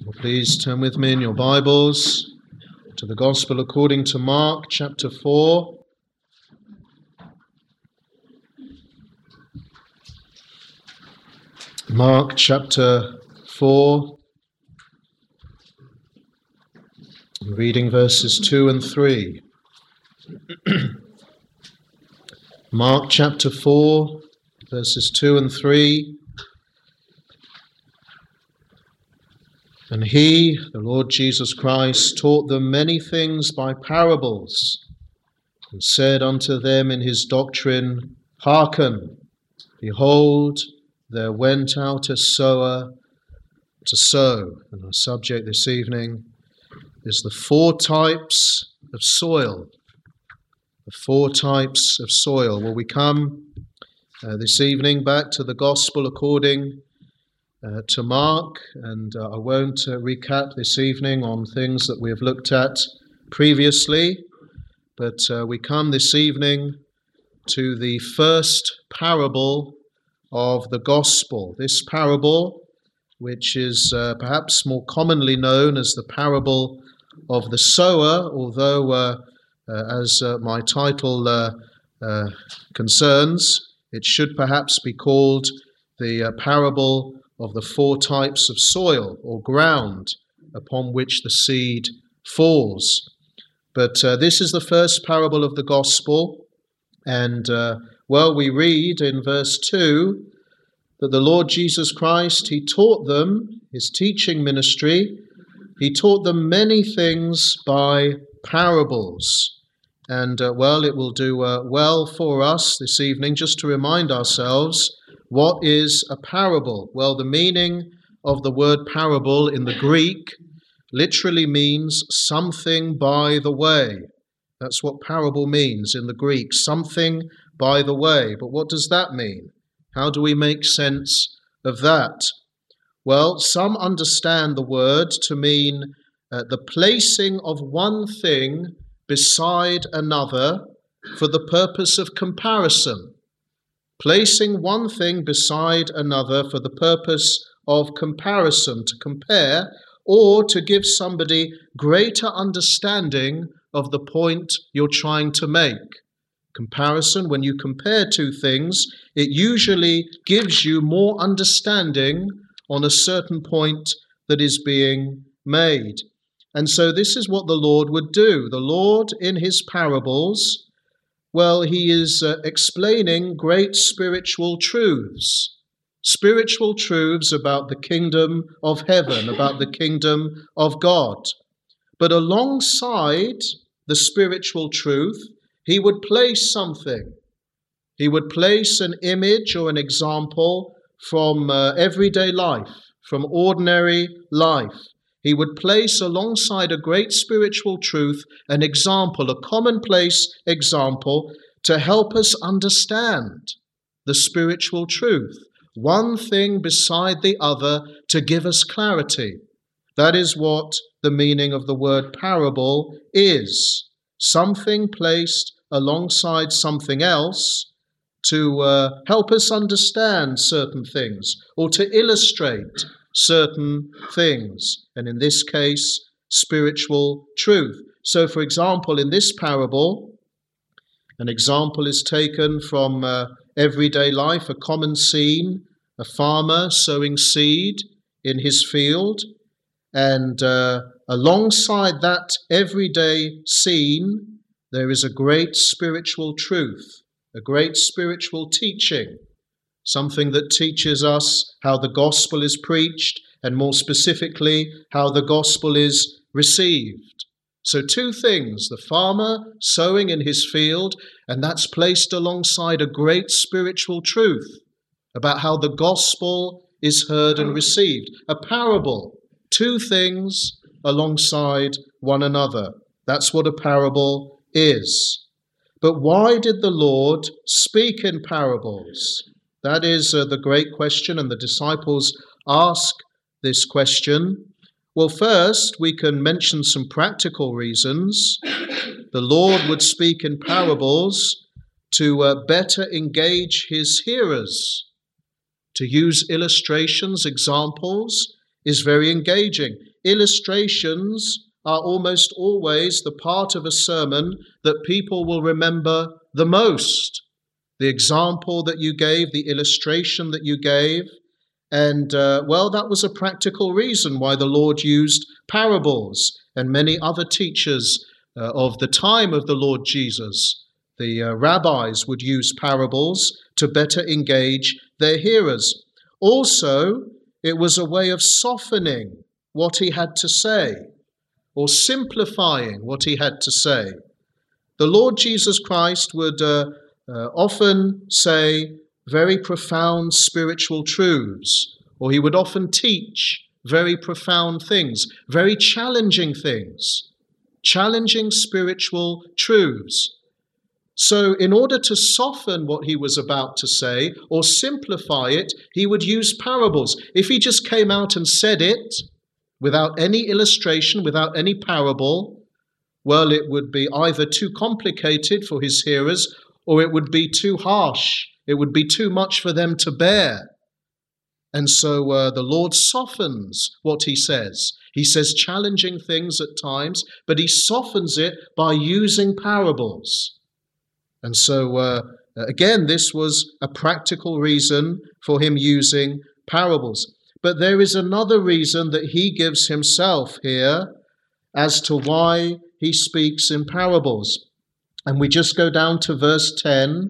Well, please turn with me in your Bibles to the Gospel according to Mark chapter 4. Mark chapter 4, reading verses 2 and 3. Mark chapter 4, verses 2 and 3. And he, the Lord Jesus Christ, taught them many things by parables, and said unto them in his doctrine, Hearken, behold, there went out a sower to sow. And our subject this evening is the four types of soil. The four types of soil. Well, we come this evening back to the Gospel according to Mark, and I won't recap this evening on things that we have looked at previously, but we come this evening to the first parable of the Gospel. This parable, which is perhaps more commonly known as the parable of the sower, although as my title concerns, it should perhaps be called the parable of the four types of soil or ground upon which the seed falls. But this is the first parable of the Gospel, and we read in verse 2 that the Lord Jesus Christ, he taught them, his teaching ministry, he taught them many things by parables. And it will do well for us this evening just to remind ourselves, what is a parable? Well, the meaning of the word parable in the Greek literally means something by the way. That's what parable means in the Greek, something by the way. But what does that mean? How do we make sense of that? Well, some understand the word to mean the placing of one thing beside another for the purpose of comparison. Placing one thing beside another for the purpose of comparison, to compare or to give somebody greater understanding of the point you're trying to make. Comparison, when you compare two things, it usually gives you more understanding on a certain point that is being made. And so this is what the Lord would do. The Lord, in his parables, he is explaining great spiritual truths about the kingdom of heaven, about the kingdom of God. But alongside the spiritual truth, he would place something. He would place an image or an example from everyday life, from ordinary life. He would place alongside a great spiritual truth an example, a commonplace example, to help us understand the spiritual truth. One thing beside the other to give us clarity. That is what the meaning of the word parable is. Something placed alongside something else to help us understand certain things or to illustrate certain things, and in this case, spiritual truth. So, for example, in this parable, an example is taken from everyday life, a common scene, a farmer sowing seed in his field, and alongside that everyday scene, there is a great spiritual truth, a great spiritual teaching, something that teaches us how the gospel is preached, and more specifically, how the gospel is received. So two things, the farmer sowing in his field, and that's placed alongside a great spiritual truth about how the gospel is heard and received. A parable, two things alongside one another. That's what a parable is. But why did the Lord speak in parables? That is the great question, and the disciples ask this question. Well, first, we can mention some practical reasons. The Lord would speak in parables to better engage his hearers. To use illustrations, examples, is very engaging. illustrations are almost always the part of a sermon that people will remember the most. The example that you gave, the illustration that you gave, and that was a practical reason why the Lord used parables, and many other teachers of the time of the Lord Jesus, the rabbis, would use parables to better engage their hearers. Also, it was a way of softening what he had to say, or simplifying what he had to say. The Lord Jesus Christ would often say very profound spiritual truths, or he would often teach very profound things, very challenging things, challenging spiritual truths. So in order to soften what he was about to say or simplify it, he would use parables. If he just came out and said it without any illustration, without any parable, well, it would be either too complicated for his hearers or it would be too harsh. It would be too much for them to bear. And so the Lord softens what he says. He says challenging things at times, but he softens it by using parables. And so, again, this was a practical reason for him using parables. But there is another reason that he gives himself here as to why he speaks in parables. And we just go down to verse 10,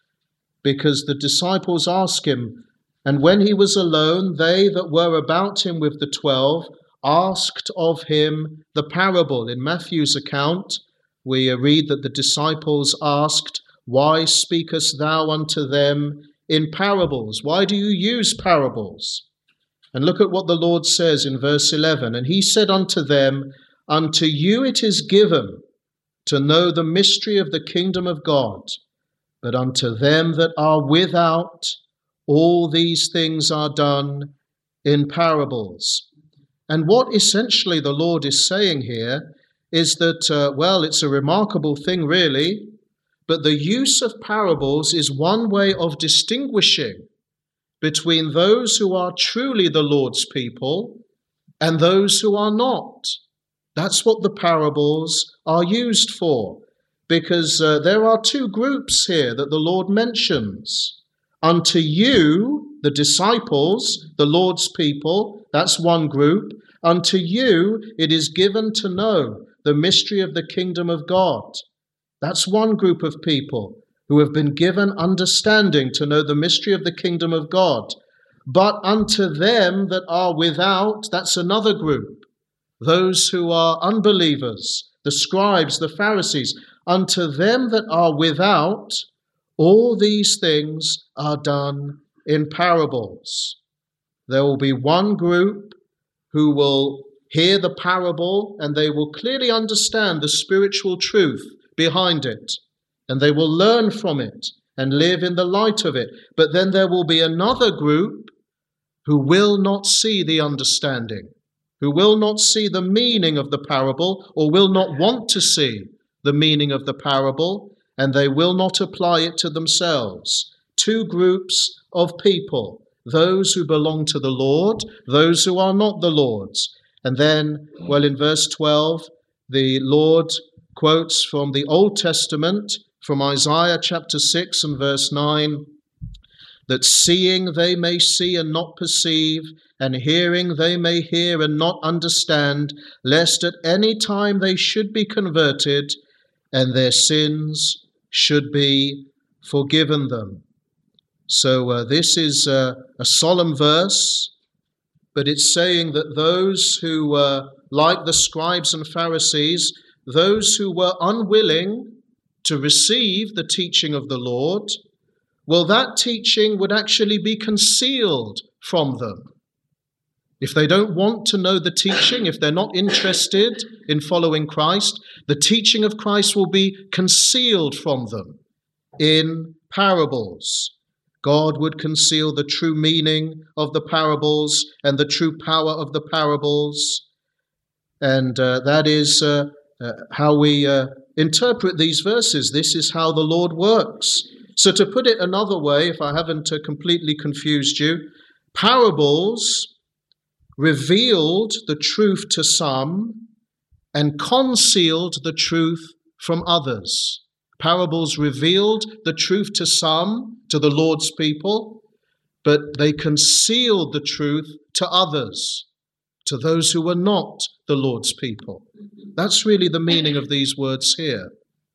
because the disciples ask him, and when he was alone, they that were about him with the 12 asked of him the parable. In Matthew's account, we read that the disciples asked, why speakest thou unto them in parables? Why do you use parables? And look at what the Lord says in verse 11. And he said unto them, unto you it is given to know the mystery of the kingdom of God, but unto them that are without, all these things are done in parables. And what essentially the Lord is saying here is that, it's a remarkable thing really, but the use of parables is one way of distinguishing between those who are truly the Lord's people and those who are not. That's what the parables are used for, because there are two groups here that the Lord mentions. Unto you, the disciples, the Lord's people, that's one group. Unto you it is given to know the mystery of the kingdom of God. That's one group of people who have been given understanding to know the mystery of the kingdom of God. But unto them that are without, that's another group. Those who are unbelievers, the scribes, the Pharisees, unto them that are without, all these things are done in parables. There will be one group who will hear the parable and they will clearly understand the spiritual truth behind it, and they will learn from it and live in the light of it. But then there will be another group who will not see the understanding, who will not see the meaning of the parable, or will not want to see the meaning of the parable, and they will not apply it to themselves. Two groups of people, those who belong to the Lord, those who are not the Lord's. And then, in verse 12, the Lord quotes from the Old Testament, from Isaiah chapter 6 and verse 9, that seeing they may see and not perceive, and hearing they may hear and not understand, lest at any time they should be converted, and their sins should be forgiven them. So this is a solemn verse, but it's saying that those who, like the scribes and Pharisees, those who were unwilling to receive the teaching of the Lord, that teaching would actually be concealed from them. If they don't want to know the teaching, if they're not interested in following Christ, the teaching of Christ will be concealed from them in parables. God would conceal the true meaning of the parables and the true power of the parables. And that is how we interpret these verses. This is how the Lord works. So to put it another way, if I haven't completely confused you, parables revealed the truth to some and concealed the truth from others. Parables revealed the truth to some, to the Lord's people, but they concealed the truth to others, to those who were not the Lord's people. That's really the meaning of these words here.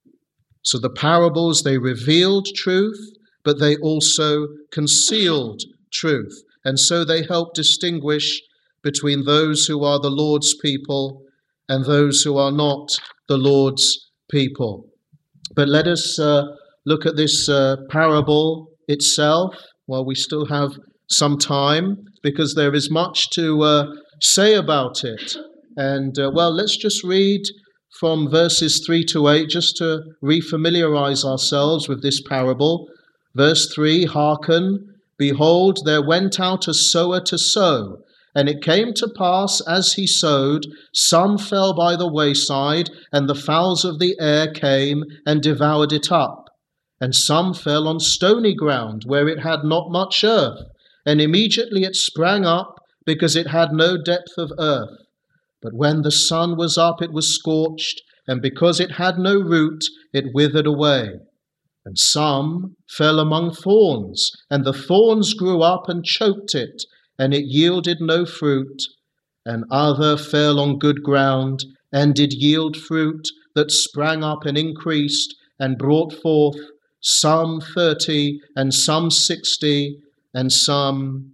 So the parables, they revealed truth, but they also concealed truth. And so they help distinguish between those who are the Lord's people and those who are not the Lord's people. But let us look at this parable itself while we still have some time, because there is much to say about it. And let's just read from verses 3 to 8, just to refamiliarize ourselves with this parable. Verse 3, hearken, behold, there went out a sower to sow. And it came to pass, as he sowed, some fell by the wayside, and the fowls of the air came and devoured it up. And some fell on stony ground, where it had not much earth, and immediately it sprang up, because it had no depth of earth. But when the sun was up, it was scorched, and because it had no root, it withered away. And some fell among thorns, and the thorns grew up and choked it, and it yielded no fruit. And other fell on good ground, and did yield fruit, that sprang up and increased, and brought forth some 30, and some 60, and some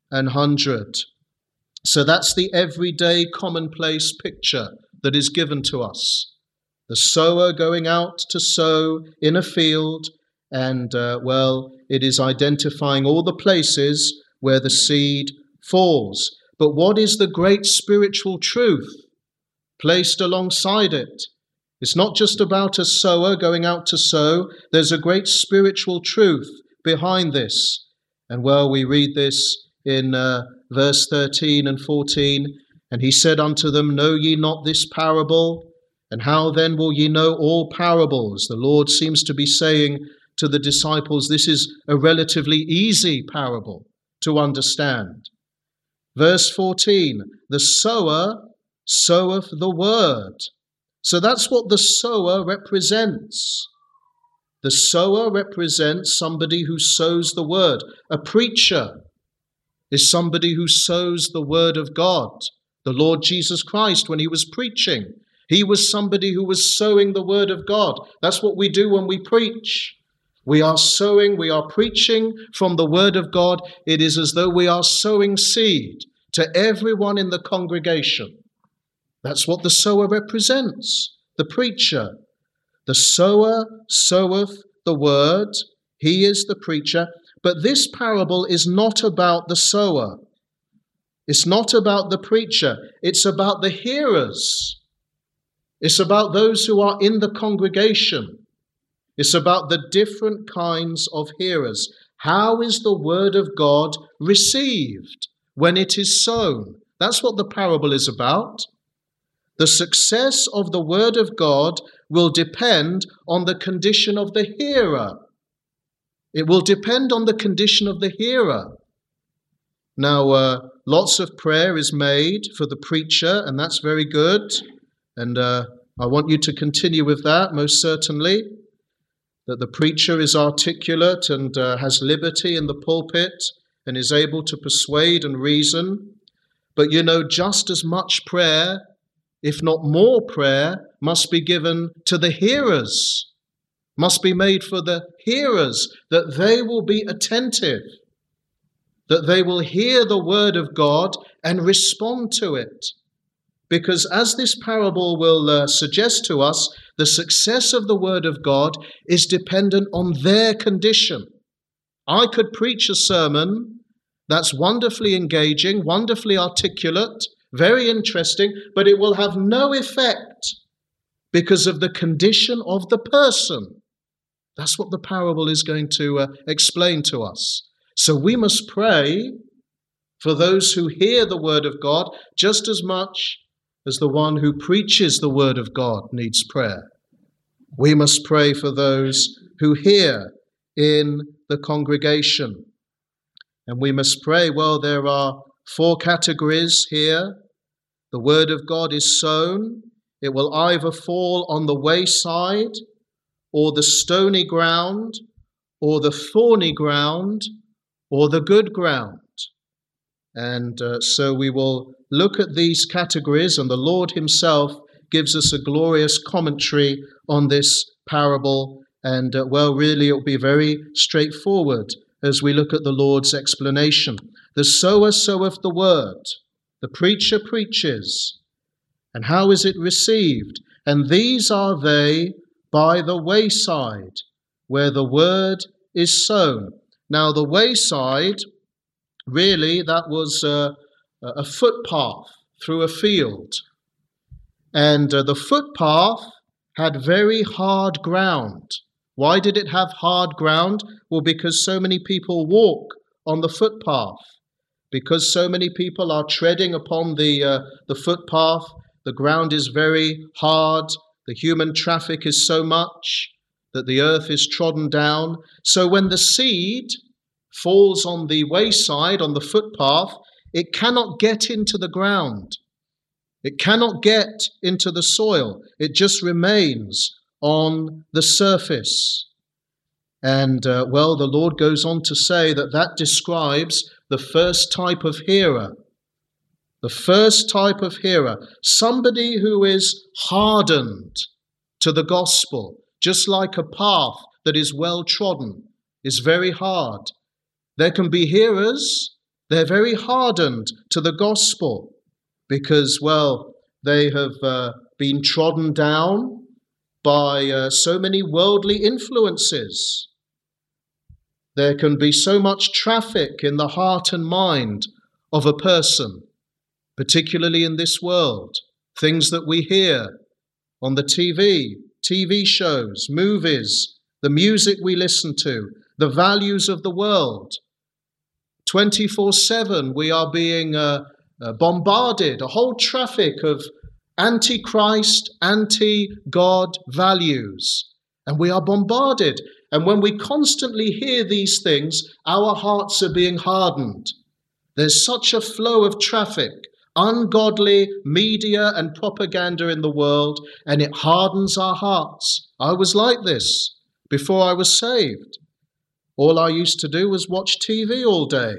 100. So that's the everyday commonplace picture that is given to us. The sower going out to sow in a field, and it is identifying all the places where the seed falls. But what is the great spiritual truth placed alongside it? It's not just about a sower going out to sow. There's a great spiritual truth behind this. And we read this in verse 13 and 14. And he said unto them, know ye not this parable? And how then will ye know all parables? The Lord seems to be saying to the disciples, this is a relatively easy parable to understand. Verse 14, the sower soweth the word. So that's what the sower represents. The sower represents somebody who sows the word. A preacher is somebody who sows the word of God. The Lord Jesus Christ, when he was preaching, he was somebody who was sowing the word of God. That's what we do when we preach. We are sowing, we are preaching from the word of God. It is as though we are sowing seed to everyone in the congregation. That's what the sower represents, the preacher. The sower soweth the word. He is the preacher. But this parable is not about the sower. It's not about the preacher. It's about the hearers. It's about those who are in the congregation. It's about the different kinds of hearers. How is the word of God received when it is sown? That's what the parable is about. The success of the word of God will depend on the condition of the hearer. It will depend on the condition of the hearer. Now, lots of prayer is made for the preacher, and that's very good. And I want you to continue with that, most certainly. That the preacher is articulate and has liberty in the pulpit and is able to persuade and reason. But just as much prayer, if not more prayer, must be given to the hearers, must be made for the hearers, that they will be attentive, that they will hear the word of God and respond to it. Because as this parable will suggest to us, the success of the word of God is dependent on their condition. I could preach a sermon that's wonderfully engaging, wonderfully articulate, very interesting, but it will have no effect because of the condition of the person. That's what the parable is going to explain to us. So we must pray for those who hear the word of God just as much as the one who preaches the word of God needs prayer. We must pray for those who hear in the congregation. And we must pray, there are 4 categories here. The word of God is sown. It will either fall on the wayside, or the stony ground, or the thorny ground, or the good ground. And so we will look at these categories, and the Lord himself gives us a glorious commentary on this parable. And really, it will be very straightforward as we look at the Lord's explanation. The sower soweth the word, the preacher preaches. And how is it received? And these are they by the wayside, where the word is sown. Now, the wayside, really, that was a footpath through a field. And the footpath had very hard ground. Why did it have hard ground? Well, because so many people walk on the footpath. Because so many people are treading upon the footpath, the ground is very hard. The human traffic is so much that the earth is trodden down. So when the seed falls on the wayside, on the footpath, it cannot get into the ground. It cannot get into the soil. It just remains on the surface. And, the Lord goes on to say that describes the first type of hearer. The first type of hearer, somebody who is hardened to the gospel, just like a path that is well trodden, is very hard. There can be hearers, they're very hardened to the gospel because, they have been trodden down by so many worldly influences. There can be so much traffic in the heart and mind of a person, particularly in this world. Things that we hear on the TV shows, movies, the music we listen to, the values of the world. 24/7 we are being bombarded, a whole traffic of anti-Christ, anti-God values. And we are bombarded. And when we constantly hear these things, our hearts are being hardened. There's such a flow of traffic, ungodly media and propaganda in the world, and it hardens our hearts. I was like this before I was saved. All I used to do was watch TV all day.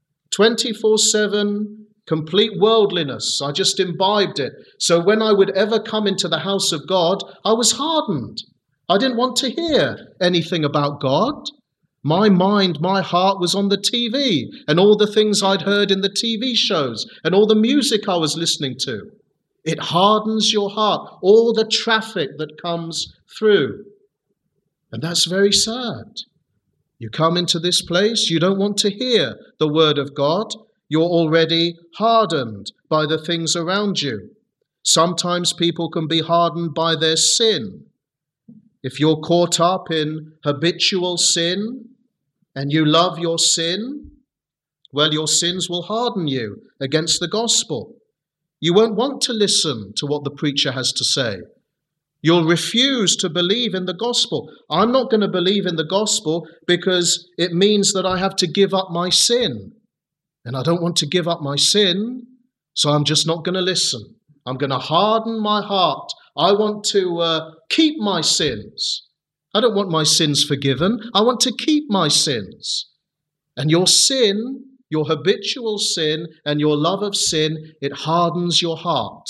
24/7, complete worldliness. I just imbibed it. So when I would ever come into the house of God, I was hardened. I didn't want to hear anything about God. My mind, my heart was on the TV and all the things I'd heard in the TV shows and all the music I was listening to. It hardens your heart, all the traffic that comes through. And that's very sad. You come into this place, you don't want to hear the word of God. You're already hardened by the things around you. Sometimes people can be hardened by their sin. If you're caught up in habitual sin and you love your sin, your sins will harden you against the gospel. You won't want to listen to what the preacher has to say. You'll refuse to believe in the gospel. I'm not going to believe in the gospel because it means that I have to give up my sin. And I don't want to give up my sin, so I'm just not going to listen. I'm going to harden my heart. I want to keep my sins. I don't want my sins forgiven. I want to keep my sins. And your sin, your habitual sin and your love of sin, it hardens your heart.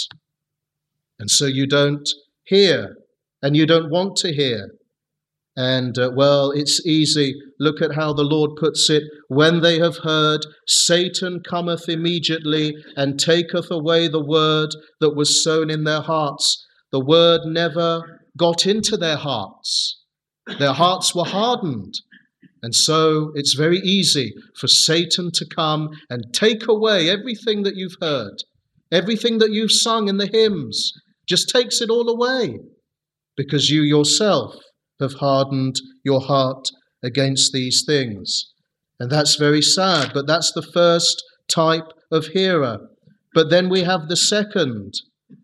And so you don't hear and you don't want to hear. And, it's easy. Look at how the Lord puts it. When they have heard, Satan cometh immediately and taketh away the word that was sown in their hearts. The word never got into their hearts. Their hearts were hardened. And so it's very easy for Satan to come and take away everything that you've heard, everything that you've sung in the hymns, just takes it all away because you yourself have hardened your heart against these things. And that's very sad, but that's the first type of hearer. But then we have the second,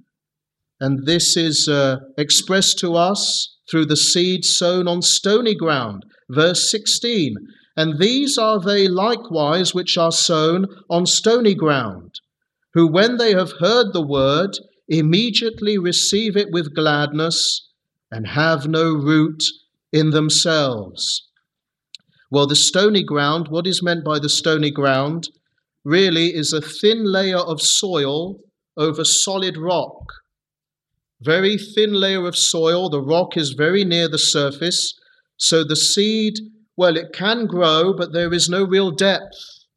and this is expressed to us through the seed sown on stony ground. Verse 16, And these are they likewise which are sown on stony ground, who when they have heard the word, immediately receive it with gladness, and have no root in themselves. Well, the stony ground, what is meant by the stony ground, really is a thin layer of soil over solid rock. Very thin layer of soil, the rock is very near the surface, so the seed, well, it can grow, but there is no real depth,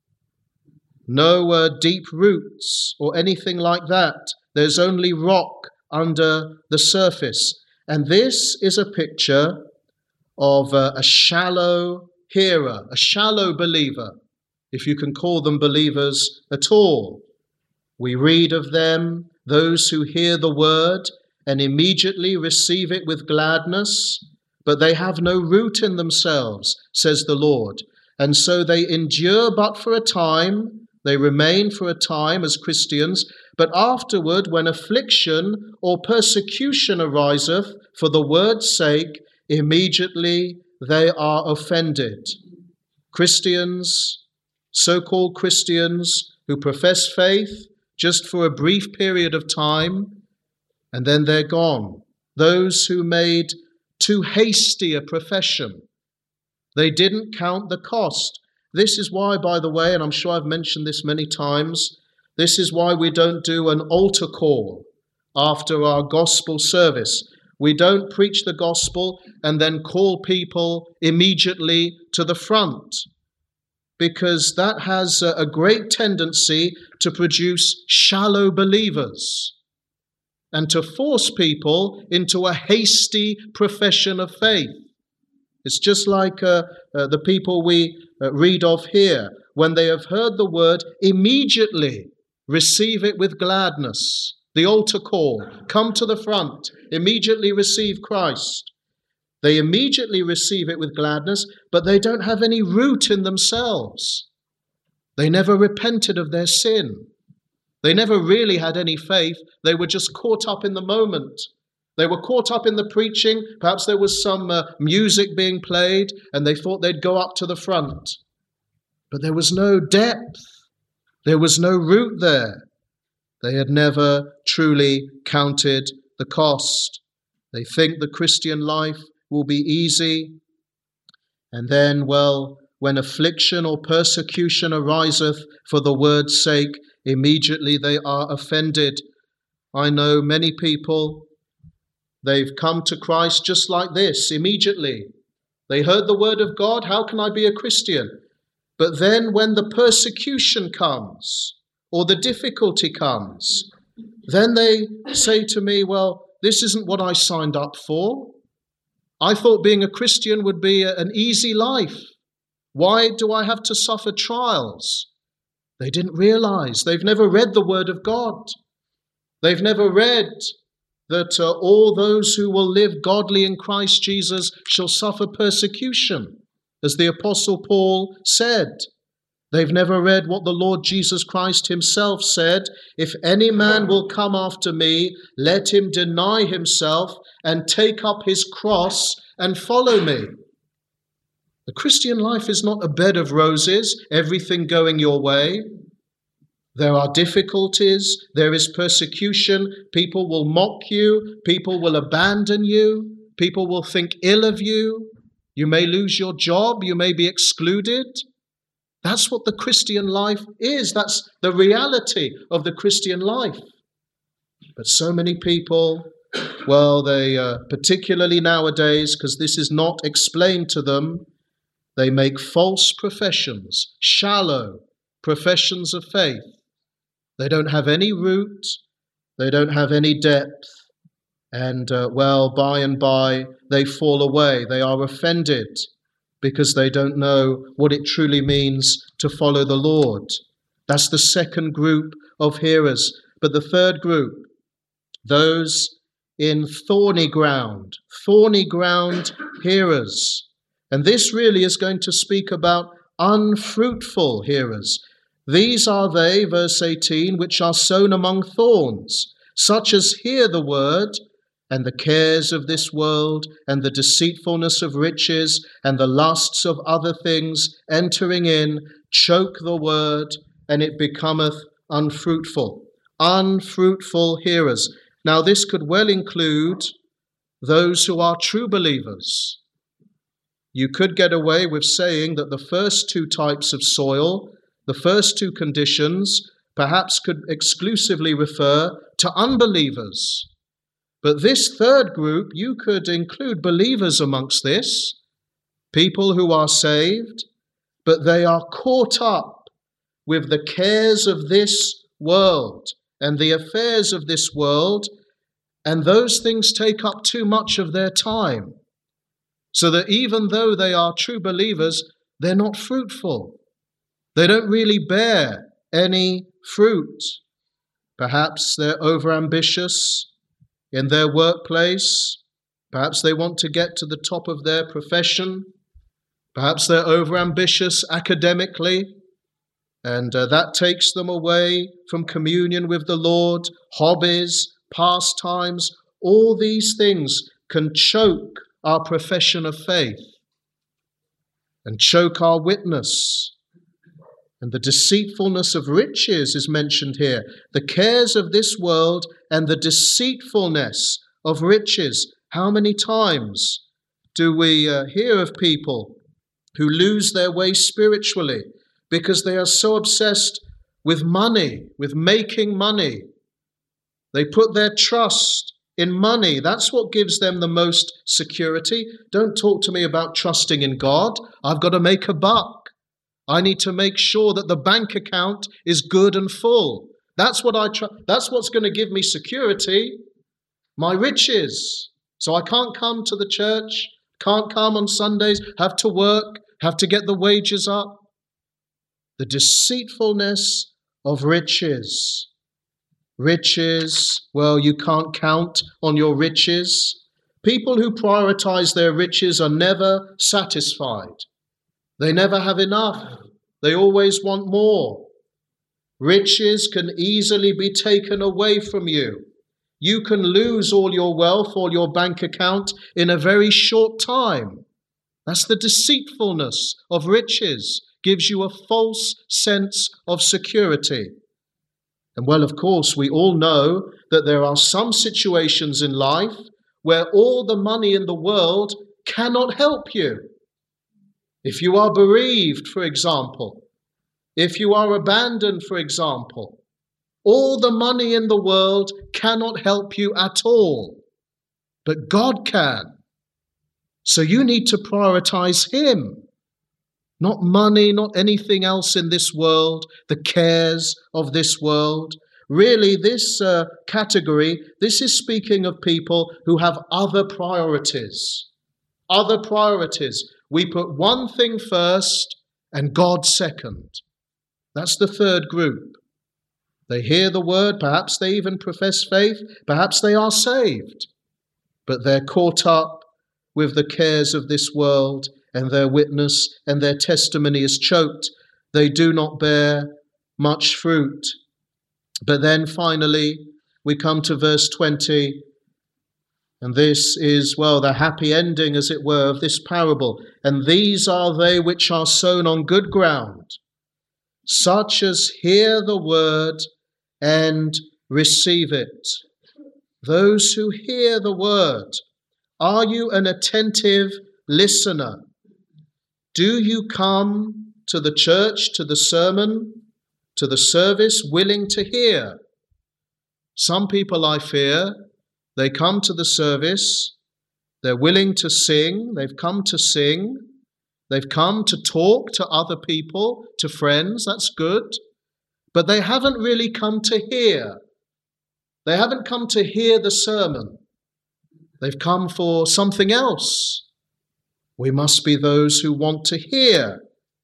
no deep roots or anything like that. There's only rock under the surface. And this is a picture of a shallow hearer, a shallow believer, if you can call them believers at all. We read of them, those who hear the word and immediately receive it with gladness, but they have no root in themselves, says the Lord. And so they endure but for a time, they remain for a time as Christians, but afterward, when affliction or persecution ariseth for the word's sake, immediately they are offended. Christians, so-called Christians, who profess faith just for a brief period of time, and then they're gone. Those who made too hasty a profession. They didn't count the cost. This is why, by the way, and I'm sure I've mentioned this many times, this is why we don't do an altar call after our gospel service. We don't preach the gospel and then call people immediately to the front, because that has a great tendency to produce shallow believers and to force people into a hasty profession of faith. It's just like the people we read of here. When they have heard the word, immediately receive it with gladness. The altar call, come to the front, immediately receive Christ. They immediately receive it with gladness, but they don't have any root in themselves. They never repented of their sin. They never really had any faith. They were just caught up in the moment. They were caught up in the preaching. Perhaps there was some music being played, and they thought they'd go up to the front. But there was no depth. There was no root there. They had never truly counted the cost. They think the Christian life will be easy. And then, well, when affliction or persecution ariseth for the word's sake, immediately they are offended. I know many people, they've come to Christ just like this, immediately. They heard the word of God, how can I be a Christian? But then when the persecution comes, or the difficulty comes, then they say to me, well, this isn't what I signed up for. I thought being a Christian would be an easy life. Why do I have to suffer trials? They didn't realize. They've never read the Word of God. They've never read that all those who will live godly in Christ Jesus shall suffer persecution, as the Apostle Paul said. They've never read what the Lord Jesus Christ himself said, if any man will come after me, let him deny himself and take up his cross and follow me. The Christian life is not a bed of roses, everything going your way. There are difficulties, there is persecution, people will mock you, people will abandon you, people will think ill of you, you may lose your job, you may be excluded. That's what the Christian life is. That's the reality of the Christian life. But so many people, well, they, particularly nowadays, because this is not explained to them, they make false professions, shallow professions of faith. They don't have any root, they don't have any depth, and, by and by, they fall away. They are offended, because they don't know what it truly means to follow the Lord. That's the second group of hearers. But the third group, those in thorny ground hearers. And this really is going to speak about unfruitful hearers. These are they, verse 18, which are sown among thorns, such as hear the word, and the cares of this world, and the deceitfulness of riches, and the lusts of other things entering in, choke the word, and it becometh unfruitful. Unfruitful hearers. Now this could well include those who are true believers. You could get away with saying that the first two types of soil, the first two conditions, perhaps could exclusively refer to unbelievers. But this third group, you could include believers amongst this, people who are saved, but they are caught up with the cares of this world and the affairs of this world, and those things take up too much of their time, so that even though they are true believers, they're not fruitful. They don't really bear any fruit. Perhaps they're overambitious in their workplace. Perhaps they want to get to the top of their profession. Perhaps they're overambitious academically, and that takes them away from communion with the Lord. Hobbies, pastimes, all these things can choke our profession of faith and choke our witness. And the deceitfulness of riches is mentioned here. The cares of this world and the deceitfulness of riches. How many times do we hear of people who lose their way spiritually because they are so obsessed with money, with making money? They put their trust in money. That's what gives them the most security. Don't talk to me about trusting in God. I've got to make a buck. I need to make sure that the bank account is good and full. That's what that's what's going to give me security, my riches. So I can't come to the church, can't come on Sundays, have to work, have to get the wages up. The deceitfulness of riches. Riches, well, you can't count on your riches. People who prioritize their riches are never satisfied. They never have enough. They always want more. Riches can easily be taken away from you. You can lose all your wealth, all your bank account in a very short time. That's the deceitfulness of riches. Gives you a false sense of security. And well, of course, we all know that there are some situations in life where all the money in the world cannot help you. If you are bereaved, for example, if you are abandoned, for example, all the money in the world cannot help you at all. But God can. So you need to prioritize Him. Not money, not anything else in this world, the cares of this world. Really, this category, this is speaking of people who have other priorities. Other priorities. We put one thing first and God second. That's the third group. They hear the word, perhaps they even profess faith, perhaps they are saved. But they're caught up with the cares of this world, and their witness and their testimony is choked. They do not bear much fruit. But then finally, we come to verse 20, and this is, well, the happy ending, as it were, of this parable. And these are they which are sown on good ground, such as hear the word and receive it. Those who hear the word. Are you an attentive listener? Do you come to the church, to the sermon, to the service, willing to hear? Some people, I fear, they come to the service, they're willing to sing, they've come to sing, they've come to talk to other people, to friends, that's good, but they haven't really come to hear. They haven't come to hear the sermon. They've come for something else. We must be those who want to hear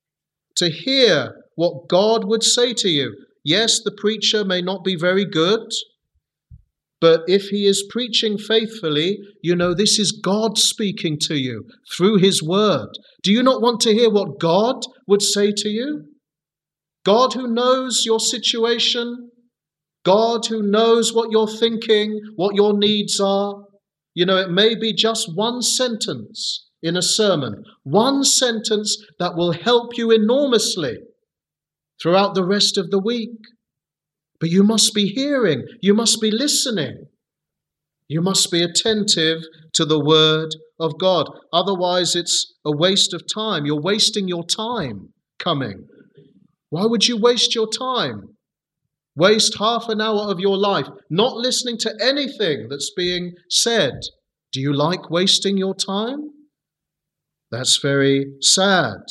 what God would say to you. Yes, the preacher may not be very good, but if he is preaching faithfully, you know this is God speaking to you through His word. Do you not want to hear what God would say to you? God who knows your situation, God who knows what you're thinking, what your needs are. It may be just one sentence in a sermon, one sentence that will help you enormously throughout the rest of the week. But you must be hearing, you must be listening, you must be attentive to the word of God. Otherwise, it's a waste of time. You're wasting your time coming. Why would you waste your time? Waste half an hour of your life not listening to anything that's being said. Do you like wasting your time? That's very sad.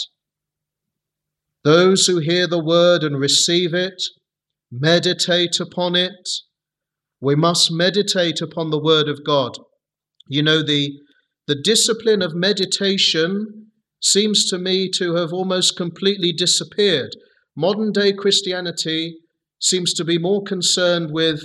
Those who hear the word and receive it, meditate upon it. We must meditate upon the word of God. The discipline of meditation seems to me to have almost completely disappeared. Modern day Christianity seems to be more concerned with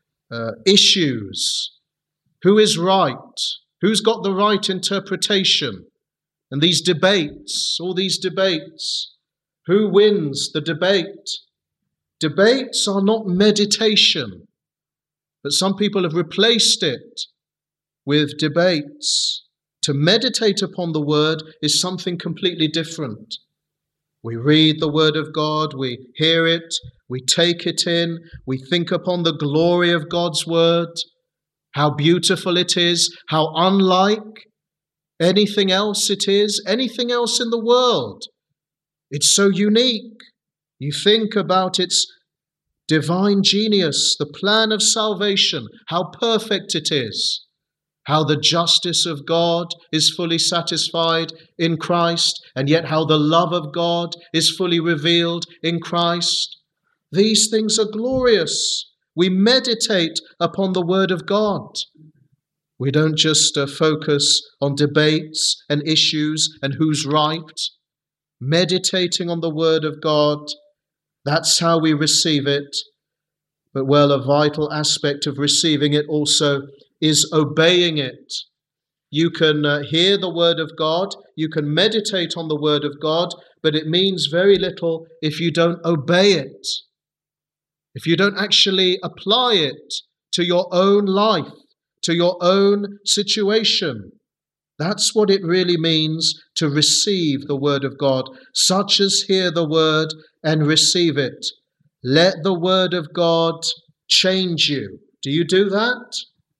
issues. Who is right? Who's got the right interpretation? And these debates, all these debates. Who wins the debate? Debates are not meditation, but some people have replaced it with debates. To meditate upon the word is something completely different. We read the word of God, we hear it, we take it in, we think upon the glory of God's word, how beautiful it is, how unlike anything else it is, anything else in the world. It's so unique. You think about its divine genius, the plan of salvation, how perfect it is, how the justice of God is fully satisfied in Christ, and yet how the love of God is fully revealed in Christ. These things are glorious. We meditate upon the word of God. We don't just focus on debates and issues and who's right. Meditating on the word of God, that's how we receive it. But a vital aspect of receiving it also is obeying it. You can hear the word of God, you can meditate on the word of God, but it means very little if you don't obey it. If you don't actually apply it to your own life, to your own situation. That's what it really means to receive the word of God. Such as hear the word and receive it. Let the word of God change you. Do you do that?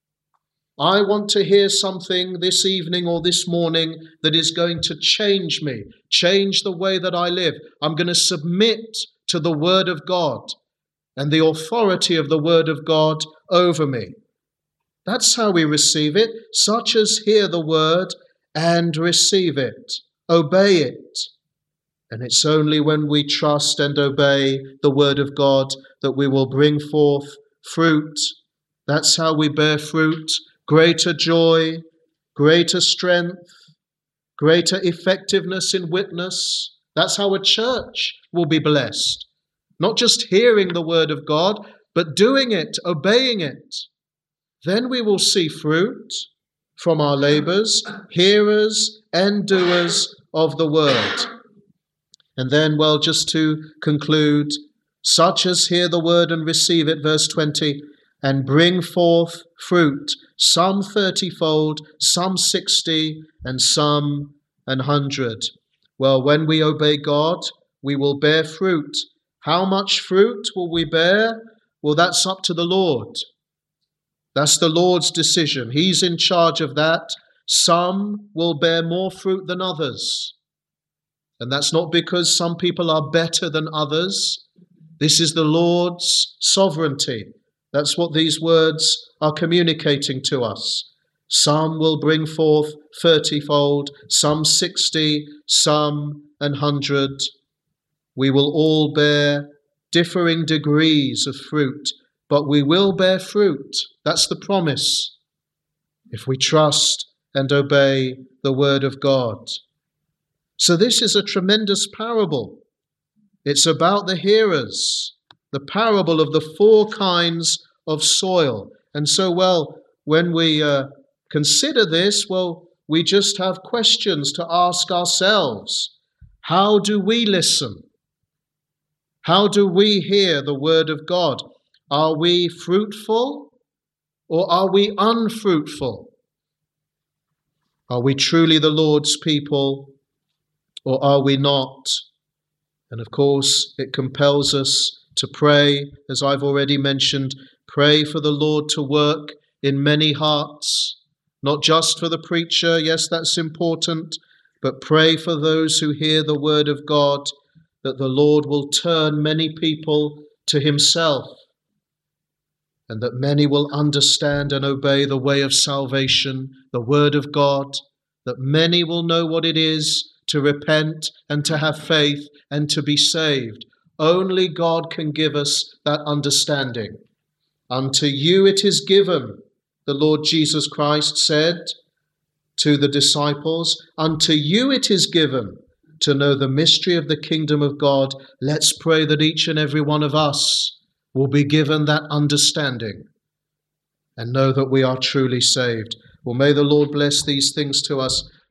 I want to hear something this evening or this morning that is going to change me, change the way that I live. I'm going to submit to the word of God and the authority of the word of God over me. That's how we receive it. Such as hear the word and receive it, obey it. And it's only when we trust and obey the word of God that we will bring forth fruit. That's how we bear fruit. Greater joy, greater strength, greater effectiveness in witness. That's how a church will be blessed. Not just hearing the word of God, but doing it, obeying it. Then we will see fruit from our labors, hearers and doers of the word. And then, just to conclude, such as hear the word and receive it, verse 20, and bring forth fruit, some 30-fold, some 60, and some 100. When we obey God, we will bear fruit. How much fruit will we bear? That's up to the Lord. That's the Lord's decision. He's in charge of that. Some will bear more fruit than others. And that's not because some people are better than others. This is the Lord's sovereignty. That's what these words are communicating to us. Some will bring forth 30-fold, some 60, some 100. We will all bear differing degrees of fruit, but we will bear fruit. That's the promise. If we trust and obey the word of God. So this is a tremendous parable. It's about the hearers, the parable of the 4 kinds of soil. And so, when we consider this, we just have questions to ask ourselves. How do we listen? How do we hear the word of God? Are we fruitful or are we unfruitful? Are we truly the Lord's people, or are we not? And of course, it compels us to pray, as I've already mentioned, pray for the Lord to work in many hearts, not just for the preacher, yes, that's important, but pray for those who hear the word of God, that the Lord will turn many people to himself, and that many will understand and obey the way of salvation, the word of God, that many will know what it is to repent and to have faith and to be saved. Only God can give us that understanding. Unto you it is given, the Lord Jesus Christ said to the disciples, unto you it is given to know the mystery of the kingdom of God. Let's pray that each and every one of us will be given that understanding and know that we are truly saved. Well, may the Lord bless these things to us.